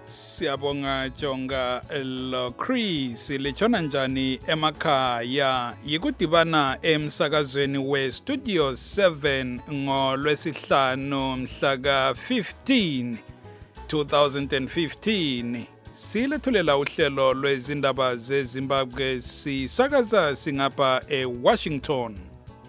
Siyabonga Jonga lo Chris lechona njani emakhaya yikudibana emsakazweni we Studio 7 ngolwesihlanu mhla ka 15 2015 silethulela uhlelo lwezindaba zeZimbabwe sisakaza singapha eWashington.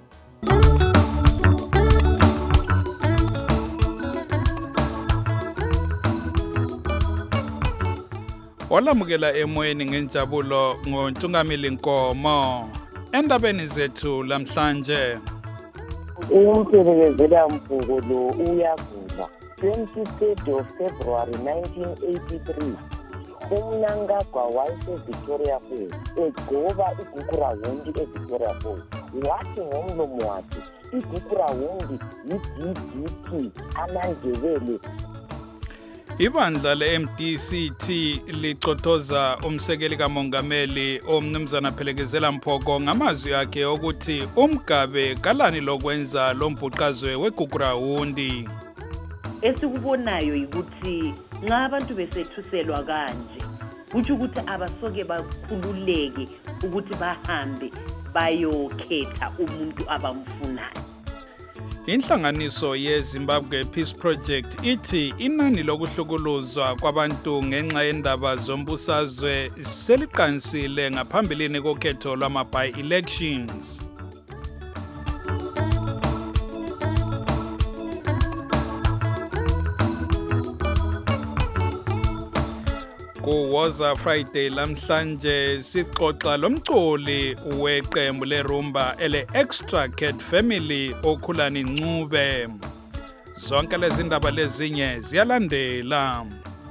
Olamukela emoyeni ngenjabulo ngoNtungamili Nkomo endabeni zethu lamhlanje. Umphelekezela mphukulu uyavula 23rd of February 1983 uMnangagwa wayeseVictoria Falls egcoba igugurahundi eVictoria Falls wathi ngomlomo wakhe igugurahundi yi-DDT amaNdebele. Ibandla le-MDCT licotoza umsekeli kamongameli omnumzana Phelekezela Mphoko ngamazwi akhe ukuthi umgabe kalani lokwenza lombhuqazwe wegugurahundi. Esikubonayo ukuthi nxa abantu besethuselwa kanje kuthi ukuthi abasoke bakhululeke ukuthi bahambe bayokhetha umuntu abamfunayo. Inhlanganiso yeZimbabwe Peace Project ithi inani lokuhlukuluzwa kwabantu ngenxa yendaba zombusazwe seliqansile ngaphambilini kokhetho lwama-by-elections. Kuwoza Friday lamhlanje sixoxa lomculi weqembu lerumba ele-Extra Cat Family okhulani Ncube. Zonke lezi ndaba lezinye ziyalandela.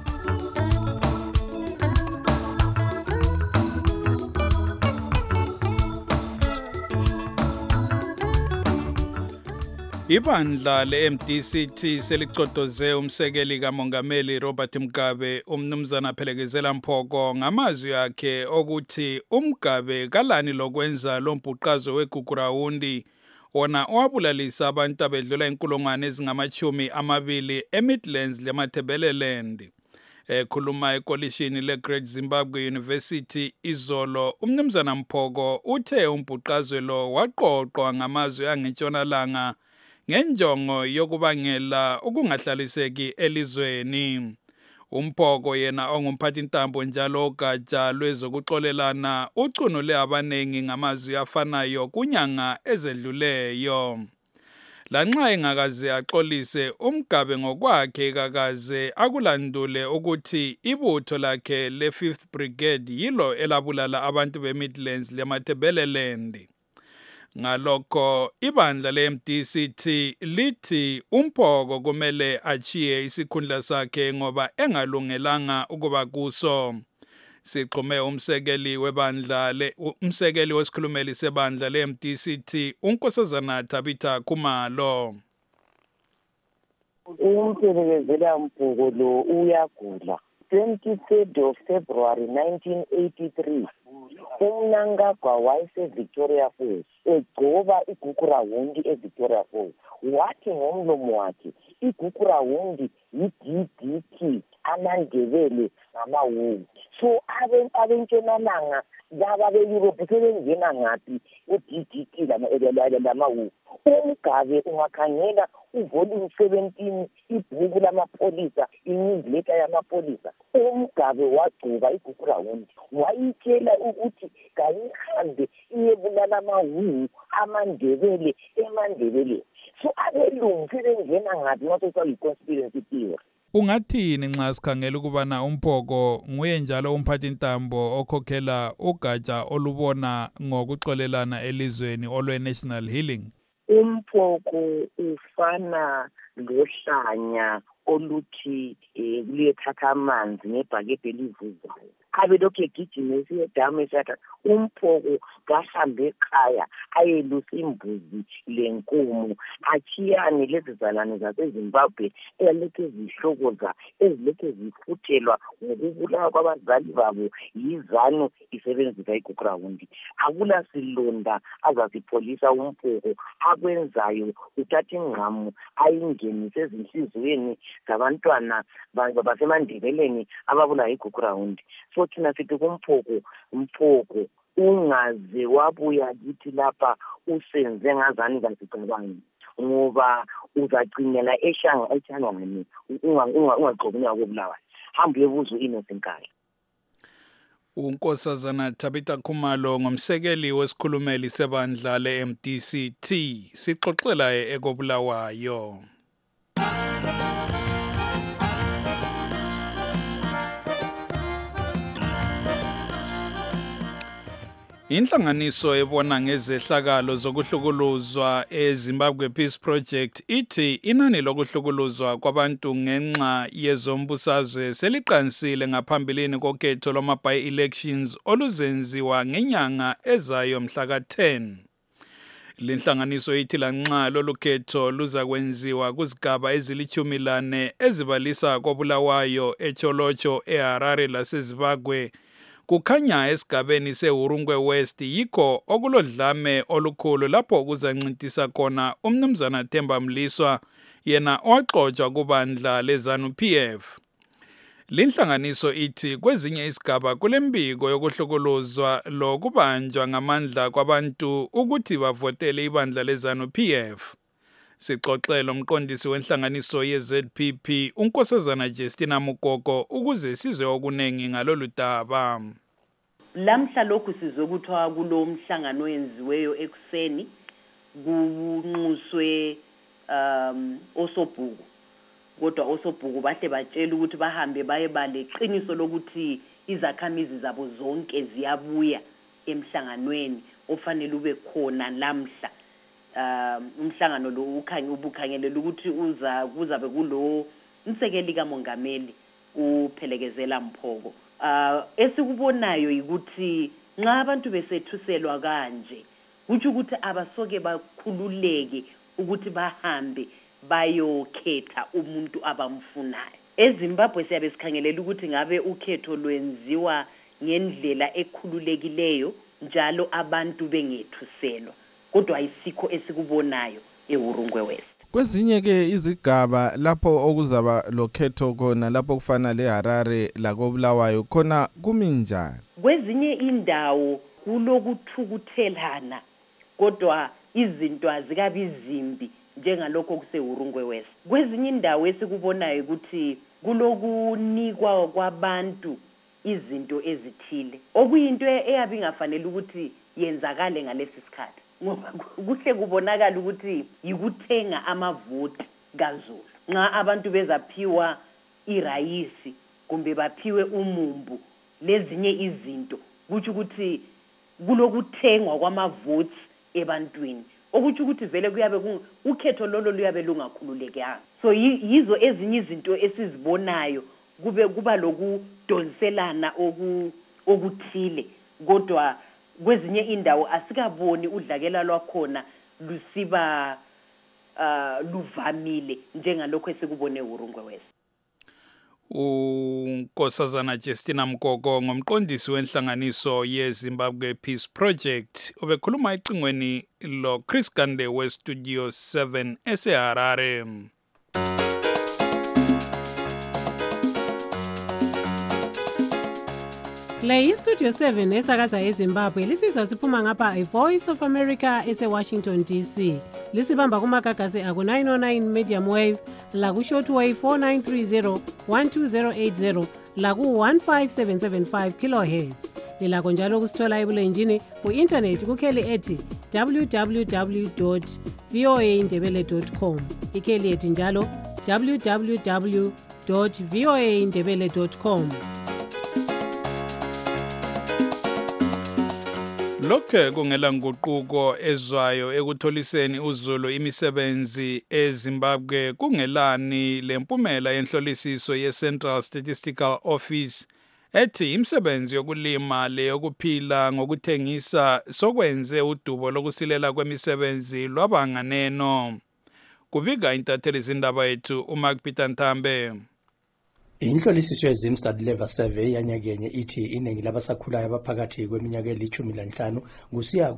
Ibandla le-MDCT selicotoze umsekeli kamongameli Robert Mugabe umnumzana Phelekezela Mphoko ngamazwi akhe okuthi umgabe kalani lokwenza lombhuqazwe wegugurahundi wona owabulalisa abantu abedlula inkulungwane ezingama-20 eMidlands leMatabeleland. Ekhuluma ekolishini le-Great Zimbabwe University izolo umnumzana Mphoko uthe umbhuqazwe lo waqoqwa ngamazwi angentshonalanga ngenjongo yokubangela ukungahlaliseki elizweni. Umphoko yena ongumphathintambo njalo ogatsha lwezokuxolelana ucunule abanengi ngamazwi afanayo kunyanga ezedluleyo. Lanxa engakaze axolise umgabe ngokwakhe kakaze akulandule ukuthi ibutho lakhe le-5th Brigade yilo elabulala abantu beMidlands leMatabeleland. Ngalokho ibandla le-MDCT lithi Umphoko kumele achiye isikhundla sakhe ngoba engalungelanga ukuba kuso. Sigqume umsekeli wesikhulumeli sebandla le-MDCT uNkosazana Tabitha Khumalo. Umphelekezela mphukulu uyagula 23rd of February 1983 uMnangagwa wayeseVictoria Falls egcoba igugurahundi eVictoria Falls wathi ngomlomo wakhe igugurahundi yi-DDT amaNdebele ngamaWu. So abentshonalanga laba be-Europe sebengena ngaphi u-DDT lamaWu. Umgabe ungakhangela uvolume 17 ibhuku lamapholisa inewsletter yamapholisa umgabe wagcoba igugurahundi wayitshela ukuthi kayihambe iyebulala amaWu amaNdebele eMandebele. So abelungu sebengena ngathi ngaso yi-conspiracy theory. Ungathini nxa sikhangela ukubana Umphoko nguye njalo umphathintambo okhokhela ugatsha olubona ngokuxolelana elizweni olwe-National Healing? Umphoko ufana lohlanya oluthi luyethatha amanzi ngebhakede elivuzayo abe lokhu egijima esiyedamu esathi Umphoko kahambe ekhaya ayelusa imbuzi lenkomo achiyane lezi zalane zaseZimbabwe elokhu zihlokoza ezilokhu zifuthelwa ngokubulawa kwabazali babo yizanu isebenzisa igugurahundi. Akula silonda azasipholisa Umphoko akwenzayo uthatha ingqamu ayingenise ezinhliziyweni zabantwana basemandebeleni ababulawa igugurawundi. So thina sithi umphoko ungaze wabuya kithi lapha usenze ngazani kazicabangi ngoba uzagcinela eshangani ungagqoki ukubulawa. Hamba uyebuza uInnocent Nkala. uNkosazana Tabitha Khumalo ngomsekeli wesikhulumeli sebandla le-MDCT sixoxela ekobulawayo. Inhlanganiso ebona ngezehlakalo zokuhlukuluzwa eZimbabwe Peace Project ithi inani lokuhlukuluzwa kwabantu ngenxa yezombusazwe seliqansile ngaphambilini kokhetho lwama-by-elections oluzenziwa ngenyanga ezayo mhla ka-10. Linhlanganiso ithi lanxa lolu khetho luza kwenziwa kuzigaba ezili-14 ezibalisa koBulawayo, eCholocho, eHarare laseZimbabwe. Kukhanya esigabeni seHurungwe West yikho okulodlame olukhulu lapho kuzancintisa khona umnumzana Themba Mliswa yena owaxotshwa kubandla leZANU-PF. Linhlanganiso ithi kwezinye isigaba kulembiko yokuhlukuluzwa lokubanjwa ngamandla kwabantu ukuthi bavotele ibandla leZANU-PF. Sixoxela umqondisi wenhlanganiso yeZPP uNkosazana Justina Mukoko ukuze sizwe okunengi ngalolu daba. Lamhla lokhu sizokuthiwa kulo mhlangano oyenziweyo ekuseni kunxuswe osobhuku. Kodwa osobhuku bahle batshela ukuthi bahambe baye baleqiniso lokuthi izakhamizi zabo zonke ziyabuya emhlanganweni ofanele ube khona lamhla. Umhlangano lo ubukhangelela ukuthi kuzabe kulo umsekeli kamongameli uPhelekezela Mphoko. Esikubonayo ukuthi nxa abantu besethuselwa kanje kuthi ukuthi abasoke bakhululeke ukuthi bahambe bayokhetha umuntu abamfunayo. EZimbabwe siyabe sikhangelela ukuthi ngabe ukhetho lwenziwa ngendlela ekhululekileyo njalo abantu bengethuselwa. Kodwa isikho esikubonayo eHurungwe West. Kwezinye ke izigaba lapho okuzaba lokhetho khona lapho kufana leHarare lakoBulawayo khona kuminjani? Kwezinye indawo kulokuthukuthelana kodwa izinto azikabi izimbi njengalokho kuseHurungwe West. Kwezinye indawo esikubonayo ukuthi kulokunikwa kwabantu izinto ezithile okuyinto eyabi ngafanele ukuthi yenzakale ngalesi sikhathi. Ngoba kuhle kubonakala ukuthi yikuthenga amavoti kaZulu. Nxa abantu bezaphiwa irayisi kumbe baphiwe umumbu lezinye izinto kuthi ukuthi kulokuthengwa kwamavoti ebantwini. Okuthi ukuthi vele kuyabe ukhetho lolo luyabe lungakhululekanga. So yizo ezinye izinto esizibonayo kuba lokudonselana okuthile kodwa kwezinye indawo asikaboni udlakela lwakhona lusiba luvamile njengalokho esikubone eHurungwe West. uNkosazana Justina Mukoko ngomqondisi wenhlanganiso yeZimbabwe Peace Project obekhuluma ecingweni lo Chris Gande weStudio 7 eseHarare. Le iStudio 7 esakaza eZimbabwe lisizwa siphuma ngapha iVoice of America eseWashington DC. Lisibamba kumagagasi aku 909 medium wave, laku shortwave 4930 12080, laku 15775 kilohertz. Lilakho njalo kusithola ebulenjini ku-internet kukheli ethi www.voaindebele.com. Ikheli ethi njalo www.voaindebele.com. Lokho kungela nguquko ezwayo ekutholiseni uZulu imisebenzi eZimbabwe kungelani lempumela yenhlolisiso yeCentral Statistical Office ethi imisebenzi yokulima leyokuphila ngokuthengisa sokwenze udubo lokusilela kwemisebenzi lwabanganeno. Kubika intatheli zindaba yethu uMark Peter Ntambe. Inhlolisiso yeZimstad Level Survey yanyakenye ithi iningi labasakhulayo abaphakathi kweminyaka eli-15 kusiya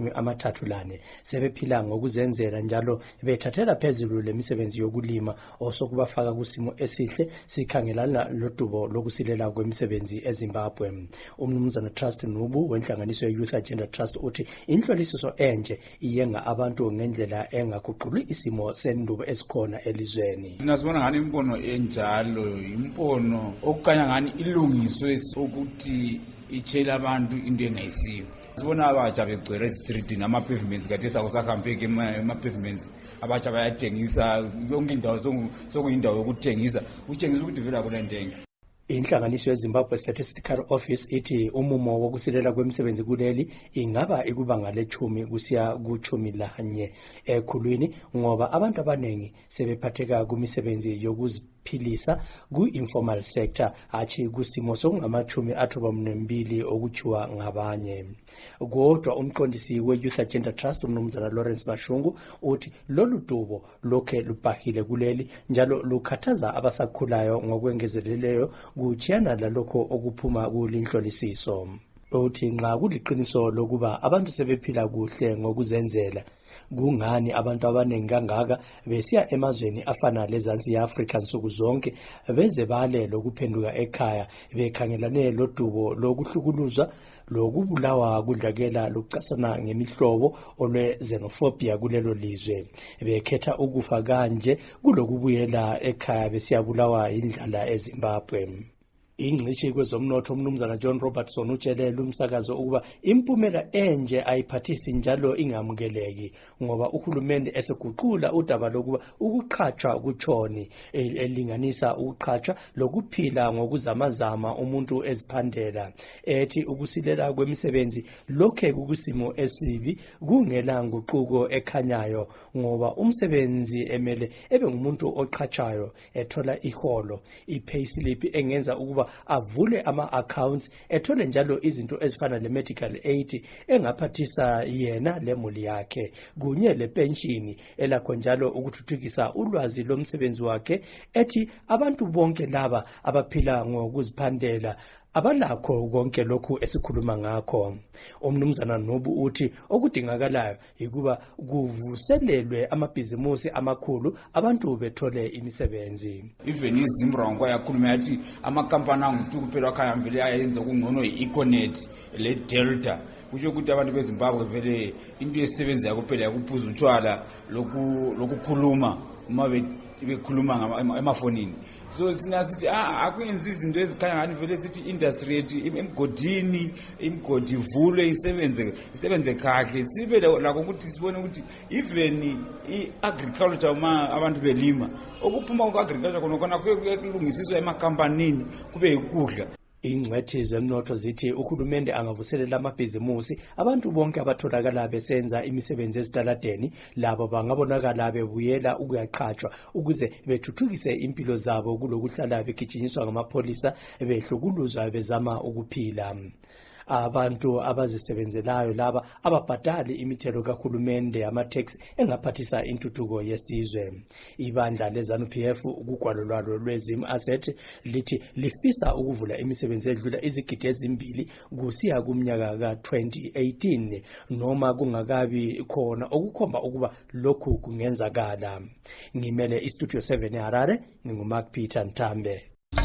kuma-34 sebephila ngokuzenzela njalo bethathela phezulu lemisebenzi yokulima osokubafaka kusimo esihle sikhangelana lodubo lokusilela kwemisebenzi eZimbabwe. Umnumzana Trust Nubu wenhlanganiso ye-Youth Agenda Trust uthi inhlolisiso enje iyenga abantu ngendlela engaguquli isimo sendubo esikhona elizweni. Sinasibona ngani imbono enjalo imbono okukanya ngani ilungiswe ukuthi itshela abantu into engayisiyo. Sibona abatsha begcwele street nama-pavements kade sakusakhampeki ema-pavements abatsha bayatengisa yonke indawo sokuyindawo yokutengisa utshengisa ukuthi vela kule nto enhle. Inhlanganiso yeZimbabwe Statistical Office ithi umumo wokusilela kwemisebenzi kuleli ingaba ikubanga le-10 kusiya ku-11 ekhulwini ngoba abantu abaningi sebephatheka kumisebenzi yokuziphilisa ku-informal sector hathi kusimo sokungama-32 okutshiwa ngabanye. Kodwa umqondisi we-Youth Agenda Trust umnumzana Lawrence Mashungu uthi lolu dubo lokhe lubhahile kuleli njalo lukhathaza abasakhulayo ngokwengezeleleyo kutshiyana lalokho okuphuma kulinhlolisiso. Uthi nxa kuliqiniso lokuba abantu sebephila kuhle ngokuzenzela kungani abantu abaningi kangaka besiya emazweni afana lezansi ye-Afrika nsuku zonke beze bale lokuphenduka ekhaya bekhangelane lodubo lokuhlukuluzwa lokubulawa kudlakela lokucasana ngemihlobo olwe-xenophobia kulelo lizwe bekhetha ukufa kanje kulokubuyela ekhaya besiyabulawa indlala eZimbabwe. Ingcishi kwezomnotho umnumzana John Robertson utshelele umsakazo ukuba impumela enje ayiphathisi njalo ingamukeleki ngoba uhulumende eseguqula udaba lokuba ukuqhatshwa kutshoni elinganisa ukuqhatshwa lokuphila ngokuzamazama umuntu eziphandela ethi ukusilela kwemisebenzi lokhe kukusimo esibi kungela nguquko ekhanyayo ngoba umsebenzi emele ebe ngumuntu oqhatshayo ethola iholo i-payslip engenza ukuba avule ama-accounts ethole njalo izinto ezifana le-medical aid engaphathisa yena lemuli yakhe kunye le-penshini elakho njalo ukuthuthukisa ulwazi lomsebenzi wakhe ethi abantu bonke laba abaphila ngokuziphandela abalakho konke lokhu esikhuluma ngakho. Umnumzana Nubu uthi okudingakalayo ukuba kuvuselelwe amabhizimusi amakhulu abantu bethole imisebenzi. Even iZimbabwe kwayakhuluma yathi amakampani anguthi kuphela khaya mvele ayenza kungcono i-Econet le Delta kusho ukuthi abantu beZimbabwe vele into yesebenza kuphela yakuphuza utshwala lokukhuluma uma bekhuluma emafonini. So thina sithi akwenzi izinto ezikhanya ngani vele sithi industry yethu imgodi ivulwe isebenze kahle sibe lakho ukuthi sibone ukuthi even i-agriculture uma abantu belima okuphuma ku-agriculture khona kuyokulungisiswa emakampanini kube yikudla. Ingcwethi zemnotho zithi uhulumende angavuselela amabhizimusi abantu bonke abatholakala besenza imisebenzi ezitaladeni labo bangabonakala bebuyela ukuyaqhatshwa ukuze bethuthukise impilo zabo kulokuhlala begijinyiswa ngamapholisa behlukuluzwa bezama ukuphila. Abantu abazisebenzelayo laba ababhadali imithelo kahulumende ama-tax engaphathisa intuthuko yesizwe. Ibandla leZANU-PF ukugwalo lwalo lwezim asset lithi lifisa ukuvula imisebenzi edlula izigidi ezimbili kusiya kumnyaka ka-2018 noma kungakabi khona okukhomba ukuba lokhu kungenzakala. Ngimele iStudio 7 eHarare nginguMark Peter Ntambe.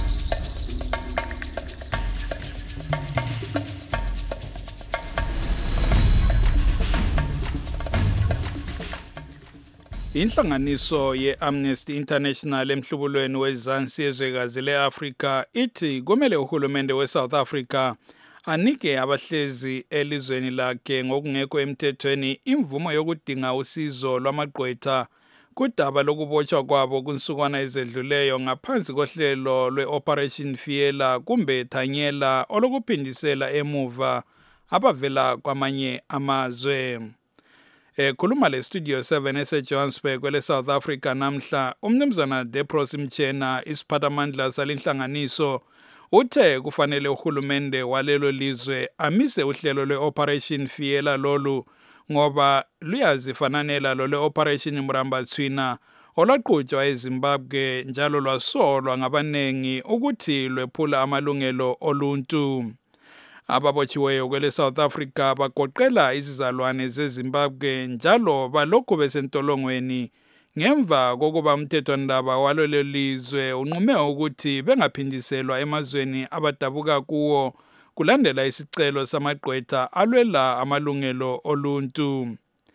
Inhlanganiso ye-Amnesty International emhlubulweni wezansi yezwekazi le-Afrika ithi kumele uhulumende we-South Africa anike abahlezi elizweni lakhe ngokungekho emthethweni imvumo yokudinga usizo lwamagqwetha kudaba lokubotshwa kwabo kunsukwana ezedluleyo ngaphansi kohlelo lwe-Operation Fiela kumbe Thanyela olokuphindisela emuva abavela kwamanye amazwe. Khuluma le Studio 7 eseJohannesburg kwele South Africa namhla umnumzana Depros Mchena isiphathamandla salinhlanganiso uthe kufanele uhulumende walelo lizwe amise uhlelo lwe-Operation Fiela lolu ngoba luyazifananela lo lwe-Operation Mrambathwina olwaqhutshwa eZimbabwe njalo lwasolwa ngabanengi ukuthi lwephula amalungelo oluntu. Ababotshiweyo kwele South Africa bagoqela izizalwane zeZimbabwe njalo balokhu besentolongweni ngemva kokuba umthethwandaba walelo lizwe unqume ukuthi bengaphindiselwa emazweni abadabuka kuwo kulandela isicelo samagqwetha alwela amalungelo oluntu.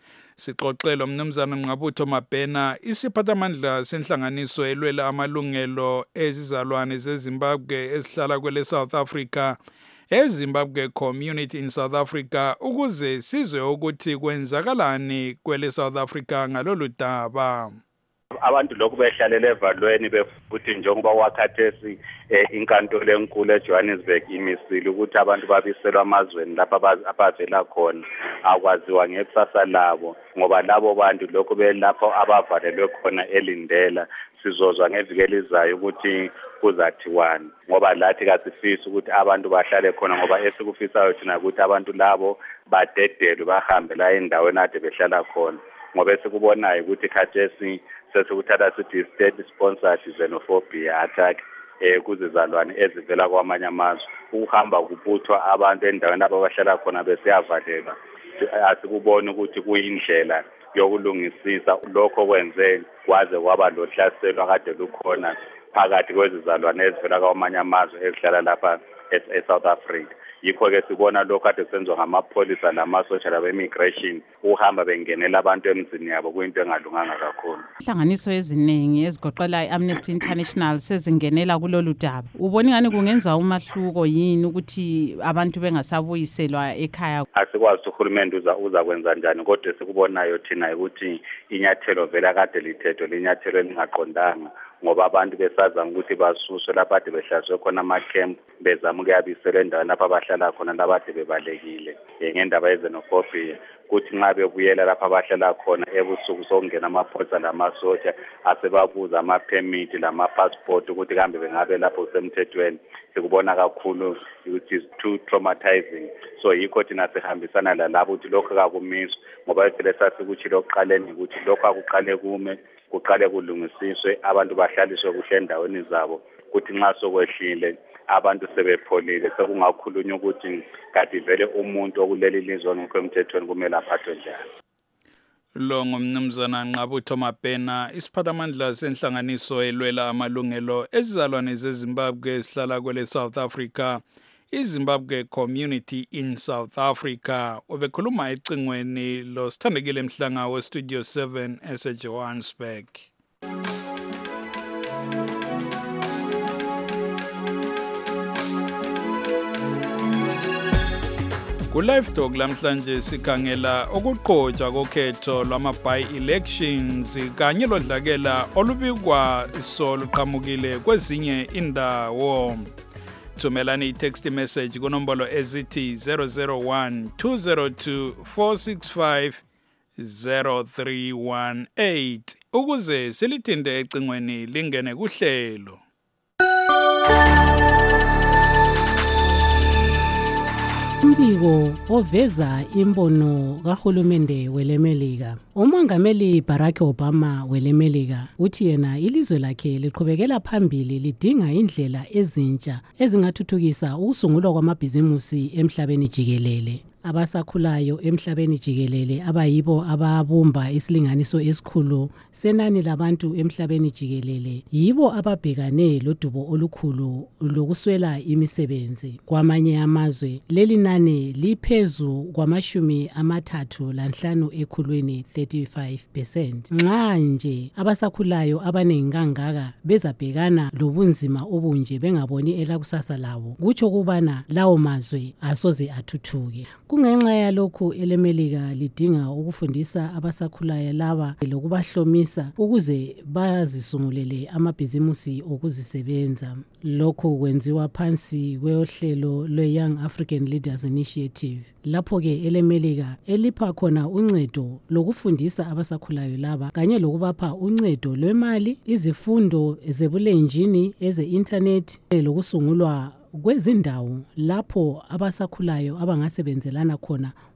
Sixoxelo Mnumzana Nqabutho Mabhena, isiphathamandla senhlanganiso elwela amalungelo ezizalwane zeZimbabwe ezihlala kwele South Africa, eZimbabwe Community in South Africa, ukuze sizwe ukuthi kwenzakalani kwele South Africa ngalolu daba. Abantu lokhu behlalele evalweni befuthi njengoba wakhathesi inkantolo enkulu eJohannesburg imisile ukuthi abantu babiselwa amazweni lapha abavela khona akwaziwa ngekusasa labo, ngoba labo bantu lokhu belapho abavalelwe khona elindela. Sizozwa ngeviki elizayo ukuthi kuzathiwani, ngoba lathi kasifisi ukuthi abantu bahlale khona, ngoba esikufisayo thina ukuthi abantu labo badedelwe bahambe la endaweni ade behlala khona, ngoba esikubonayo ukuthi khathesi sesikuthatha sithi state sponsored xenophobia attack kuzizalwane ezivela kwamanye amazwe, ukuhamba kubuthwa abantu endaweni ababahlala khona besiyavalelwa. Asikuboni ukuthi kuyindlela yokulungisisa lokho kwenze kwaze kwaba lohlaselo akade lukhona phakathi kwezizalwane ezivela kwamanye amazwe ezihlala lapha eSouth Africa. Yikho-ke sibona lokho kade senziwa ngamapholisa namasotsha labe-immigration ukuhamba bengenela abantu emzini yabo kuyinto engalunganga kakhulu. Inhlanganiso eziningi ezigoqela i-Amnesty International sezingenela kulolu daba. Ubona ngani kungenza umahluko yini ukuthi abantu bengasabuyiselwa ekhaya? Asikwazi uhulumende uza kwenza njani, kodwa sikubonayo thina ukuthi inyathelo vele kade lithethwe linyathelo elingaqondanga, ngoba abantu besazama ukuthi basuswe lapha ade behlazwe khona ama-camp bezama ukuyabisela endaweni lapha abahlala khona labade bebalekile ngendaba yezenophobia, kuthi nxa bebuyela lapha abahlala khona ebusuku sokungena amapholisa lamasotsha asebabuza ama-permit lama-passport ukuthi kambe bengabe lapho kusemthethweni. Sikubona kakhulu ukuthi is too traumatizing. So yikho thina sihambisana lalabo ukuthi lokho kakumiswe, ngoba vele sasikuthile okuqaleni ukuthi lokho akuqale kuqale kulungisiswe, abantu bahlaliswe kuhle endaweni zabo, kuthi nxa sokwehlile abantu sebepholile sekungakhulunywa ukuthi kade vele umuntu okuleli lizwe ongekho emthethweni kumele aphathwe njani. Lo ngumnumzana Nqabutho Mabhena, isiphathamandla senhlanganiso elwela amalungelo ezizalwane zeZimbabwe esihlala kwele South Africa, iZimbabwe Community in South Africa. Ubekhuluma ecingweni lo Sithandekile Mhlanga weStudio 7 eseJohannesburg. Ku-Live Talk lamhlanje sikhangela ukuqhutshwa kokhetho lwama-by-elections kanye lodlakela olubikwa soluqhamukile kwezinye indawo. Thumelani i-text message kunombolo ezithi 001 202 465 0318 ukuze silithinde ecingweni lingene kuhlelo. Umbiko oveza imbono kahulumende welemelika. Umongameli Barack Obama welemelika uthi yena ilizwe lakhe liqhubekela phambili lidinga indlela ezintsha ezingathuthukisa ukusungulwa kwamabhizimusi emhlabeni jikelele. Abasakhulayo emhlabeni jikelele abayibo ababumba isilinganiso esikhulu senani labantu emhlabeni jikelele yibo ababhekane lodubo olukhulu lokuswela imisebenzi. Kwamanye amazwe leli nani liphezu kwama-35 ekhulwini 35%. Nxa nje abasakhulayo abanengi kangaka bezabhekana lobunzima obunje bengaboni elakusasa labo, kutsho kubana lawo mazwe asoze athuthuke. Kungenxa yalokhu elemelika lidinga ukufundisa abasakhulayo laba lokubahlomisa ukuze bazisungulele amabhizimusi okuzisebenza. Lokhu kwenziwa phansi kwehlelo lwe-Young African Leaders Initiative. Lapho-ke elemelika elipha khona uncedo lokufundisa abasakhulayo laba kanye lokubapha uncedo lwemali, izifundo zebulenjini, eze-internet lokusungulwa kwezindawo lapho abasakhulayo abangasebenzelana khona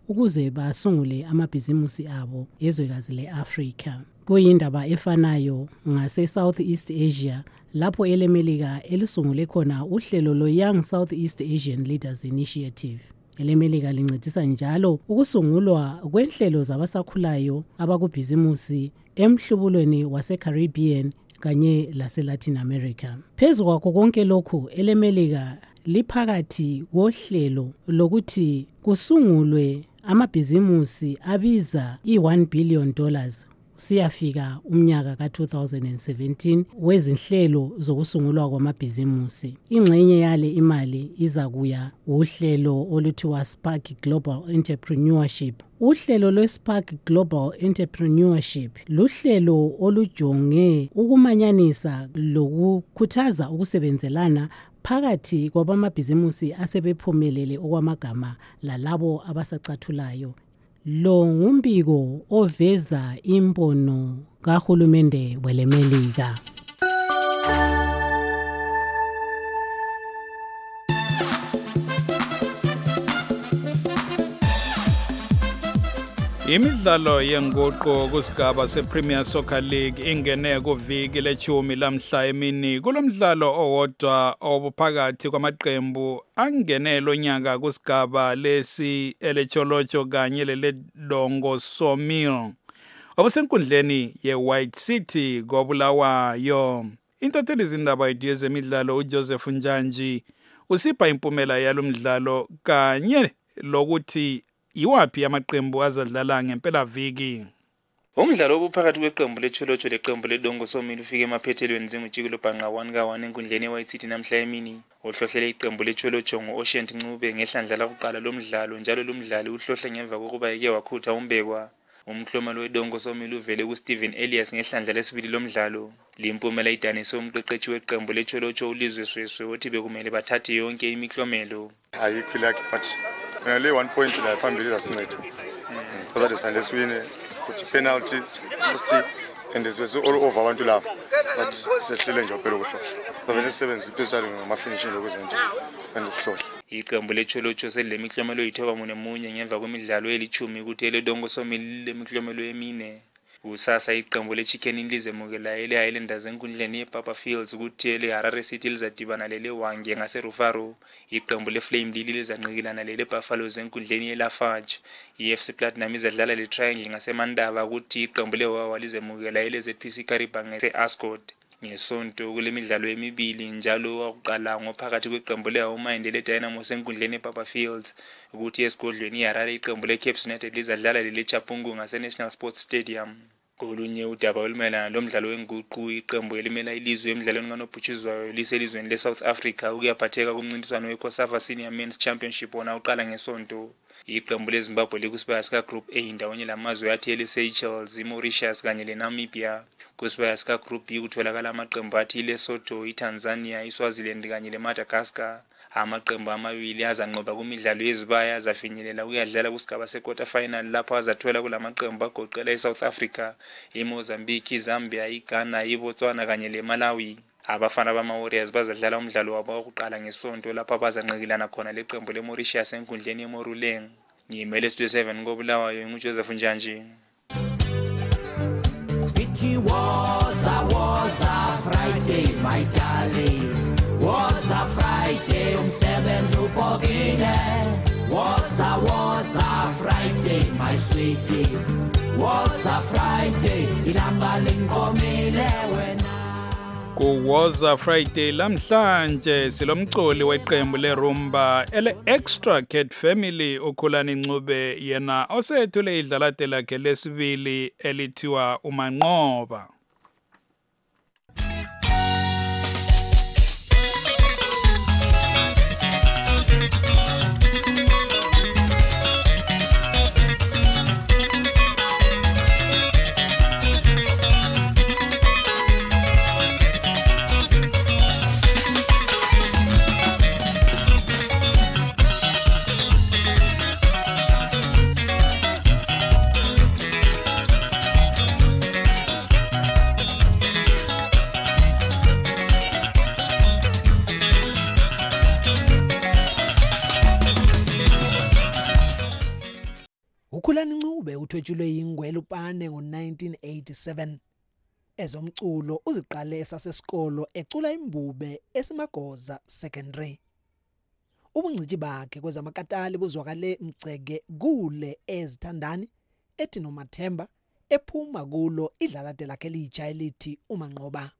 ukuze basungule amabhizimusi abo ezwekazi le-Afrika. Kuyindaba efanayo ngase Southeast Asia lapho elemelika elisungule khona uhlelo lo Young Southeast Asian Leaders Initiative. Elemelika lincedisa njalo ukusungulwa kwenhlelo zabasakhulayo abakubhizimusi emhlubulweni wase-Caribbean kanye lase-Latin America. Phezu kwakho konke lokhu, elemelika liphakathi kohlelo lokuthi kusungulwe amabhizimusi abiza $1 billion siyafika umnyaka ka-2017 wezinhlelo zokusungulwa kwamabhizimusi. Ingxenye yale imali izakuya uhlelo oluthiwa Spark Global Entrepreneurship. Uhlelo lwe-Spark Global Entrepreneurship luhlelo olujonge ukumanyanisa lokukhuthaza ukusebenzelana phakathi kwabamabhizimusi asebephumelele okwamagama lalabo abasacathulayo. Lo ngumbiko oveza imbono kahulumende welemelika. Imidlalo yenguqu kusigaba sePremier Soccer League ingene kuviki lechumi lamhla emini kulomdlalo owodwa obuphakathi kwamaqembu angenelo nyaka kusigaba lesi elecholocho kanye leledongo Sawmill obusenkundleni yeWhite City koBulawayo. Intatheli izindaba yezemidlalo uJoseph Njanji usipha impumela yalomdlalo kanye lokuthi iwapi amaqembu azadlala ngempela viki. Umdlalo obuphakathi kweqembu lecholocho leqembu ledongo Sawmill ufike emaphethelweni njengojikelo bhanqa 1-1 enkundleni yeWhite City namhla emini. Uhlohlele iqembu lecholocho ngo-Ocean Ncube ngehlandla lakuqala lomdlalo, njalo lomdlali uhlohle ngemva kokuba eke wakhutha umbekwa. Umhlomelo wedongo Sawmill uvele kuSteven Elias ngehlandla lesibili lomdlalo. Limpumela idanise umqeqeshi weqembu lecholocho uLizwe Sweswe othi bekumele bathathe yonke imiklomelo. Ayikho lucky but le 1 point la phambili zasinceda. Because that is finally swine kuthi penalty kuthi and this all over abantu lapha but sehlele nje phela ukuhlohla. Kuvele sisebenza especially ngama finishing lokuzenza and isihlohla. Iqembu lecholocho selemiklomelo yithoba munemunye ngemva kwemidlalo eli10 kuthi eledongo Sawmill lemiklomelo emine. Usasa iqembu leChicken lizemukela ele-Highlanders enkundleni yePapa Fields kuthi ele-Harare City lizadibana lele-Wange ngaseRufaro. Iqembu leFlame lizanqikilana lele-Buffaloes enkundleni yeLafarge. iFC Platinum izadlala le-Triangle ngaseMandava kuthi iqembu leWawa lizemukela ele-ZPC Karibang ngase-Ascot. Ngesonto kule midlalo emibili njalo wakuqala ngophakathi kweqembu leHawuminde leDynamos enkundleni yePapa Fields ukuthi esigodlweni iHarare iqembu leCapes United lizadlala leleChapungu ngaseNational Sports Stadium. Kolunye udaba olumelana lomdlalo wenguqu iqembu elimela ilizwe emidlalweni kanobhutshuzwayo liselizweni leSouth Africa ukuyaphatheka kumncintiswano weCOSAFA Senior Men's Championship wona uqala ngesonto. Iqembu leZimbabwe likusibaya sika Group A ndawonye lamazwe yathi leSeychelles, iMauritius kanye leNamibia. Kusibaya sika Group B kutholakala amaqembu athi leSotho, iTanzania, iSwaziland kanye leMadagascar. Amaqembu amabili azanqoba kumidlalo yezibaya azafinyelela ukuyadlala kusigaba sequarter final lapho azathola kulamaqembu agoqela iSouth Africa, iMozambique, iZambia, iGhana, iBotswana kanye leMalawi. Abafana bama-Warriors bazadlala umdlalo wabo wokuqala ngesonto lapho bazanqikilana khona leqembu leMauritius enkundleni yeMoruleng. Ngimele Studio 7 koBulawayo nguJoseph Njanji. It was a Friday, my darling. Was a Friday, umsebenzi ubhokile. Was a Friday, my sweetie. Was a Friday, ilanga linkomile wena. Kuwoza Friday lamhlanje silomculi weqembu leRumba ele-Extra Cat Family uKhulani Ncube yena osethule idlalate lakhe lesibili elithiwa uManqoba. uKhulani Ncube uthwetshulwe yingwe Lupane ngo1987. Ezomculo uziqale esasesikolo ecula imbube eSimagoza Secondary. Ubungcitshi bakhe kwezamakatali buzwakale Mceke kule ezithandani ethi noMathemba ephuma kulo idlalade lakhe elitsha elithi uManqoba.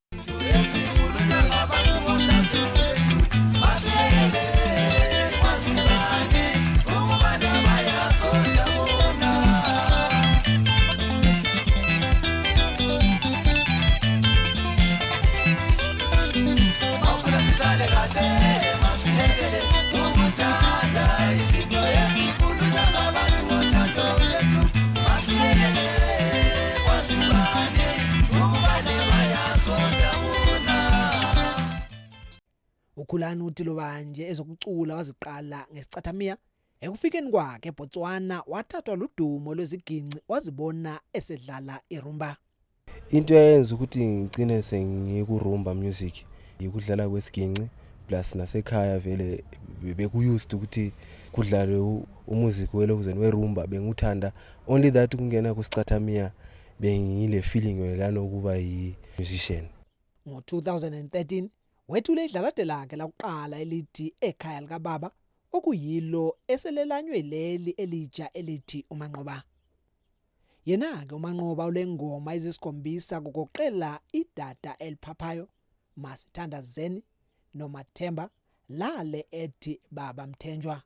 uKhulani uthi lobanje ezokucula waziqala ngesicathamia ekufikeni kwakhe eBotswana wathathwa ludumo lweziginci wazibona esedlala irumba. Into eyenza ukuthi ngicine sengikurumba music ikudlala kwesiginci plus nasekhaya vele bekuyused ukuthi kudlale umuzic welokuzeni werumba benguthanda only that kungena kusicathamia bengile feeling welana ukuba yi musician. Ngo2013 wethule idlalade lakhe lakuqala elithi ekhaya lika baba okuyilo eselelanywe leli elitsha elithi uManqoba. Yena ke uManqoba ulengoma ezisikhombisa kokoqela idada eliphaphayo Masithanda Zeni noMathemba lale ethi Baba Mthenjwa.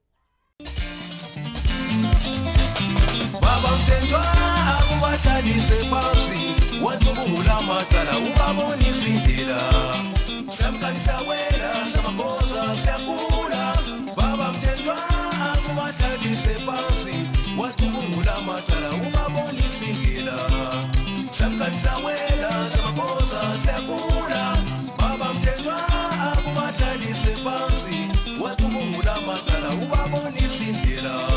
Baba Mthenjwa akubathalise phansi wathubula mathala ubabonisa indlela. Samkanisa wela samagoza siyakula. Baba Mthenjwa akubathalise phansi wathubula mathala ubabonisa indlela. Samkanisa wela samagoza siyakula. Baba Mthenjwa akubathalise phansi wathubula mathala ubabonisa indlela.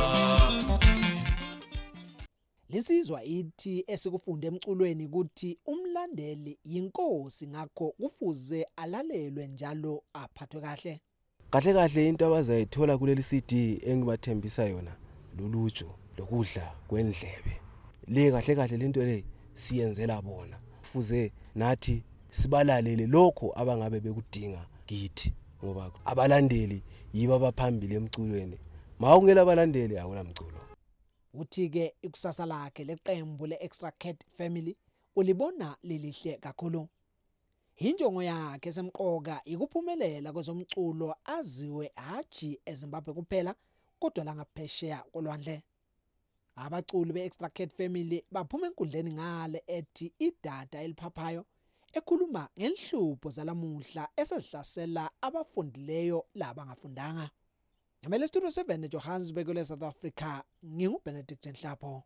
Lisizwa ithi esikufunde emculweni ukuthi umlandeli yinkosi ngakho kufuze alalelwe njalo aphathwe kahle. Kahle into abazayithola kuleli CD engibathembisa yona loluju lokudla kwendlebe. Le kahle lento le siyenzela bona. Kufuze nathi sibalalele lokho abangabe bekudinga kithi ngoba abalandeli yiba abaphambili emculweni. Mawungela abalandeli akula mculo. Uthi ke ikusasa lakhe leqembu leExtra Cat Family ulibona lelihle kakhulu. Injongo yakhe semqoka ikuphumelela kwezomculo aziwe haji eZimbabwe kuphela kodwa la ngaphesheya kolwandle. Abaculi beExtra Cat Family baphuma enkundleni ngale ethi idada eliphaphayo ekhuluma ngenhlupho zalamuhla esezihlasela abafundileyo labangafundanga. Ngamele Studio 7 eJohannesburg le South Africa nginguBenedict Nhlapho.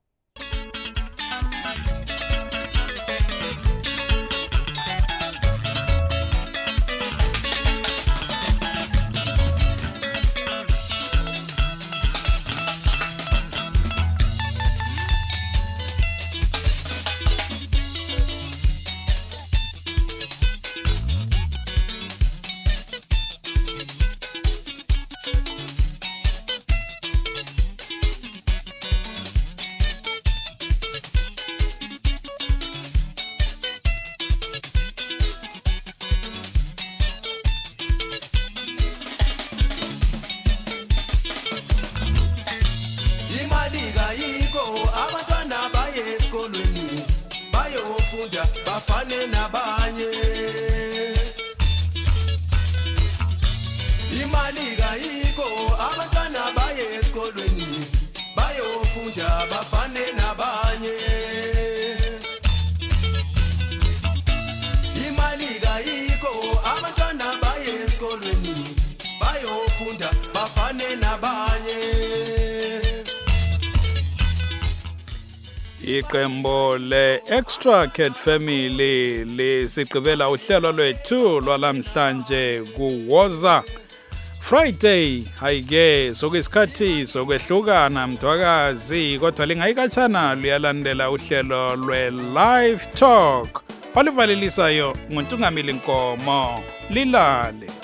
Bafane nabanye imali kayiko abantwana baye esikolweni bayofunda bafane nabanye imali kayiko abantwana baye esikolweni bayofunda bafane nabanye. Iqembo leExtra Cat Family lisigqibela uhlelo lwethu lwalamhlanje kuWoza Friday. Hayike sokuyisikhathi sokwehlukana mthwakazi kodwa lingayikatshana luyalandela uhlelo lwe-Live Talk olivalelisayo nguNtungamili Nkomo. Lilale.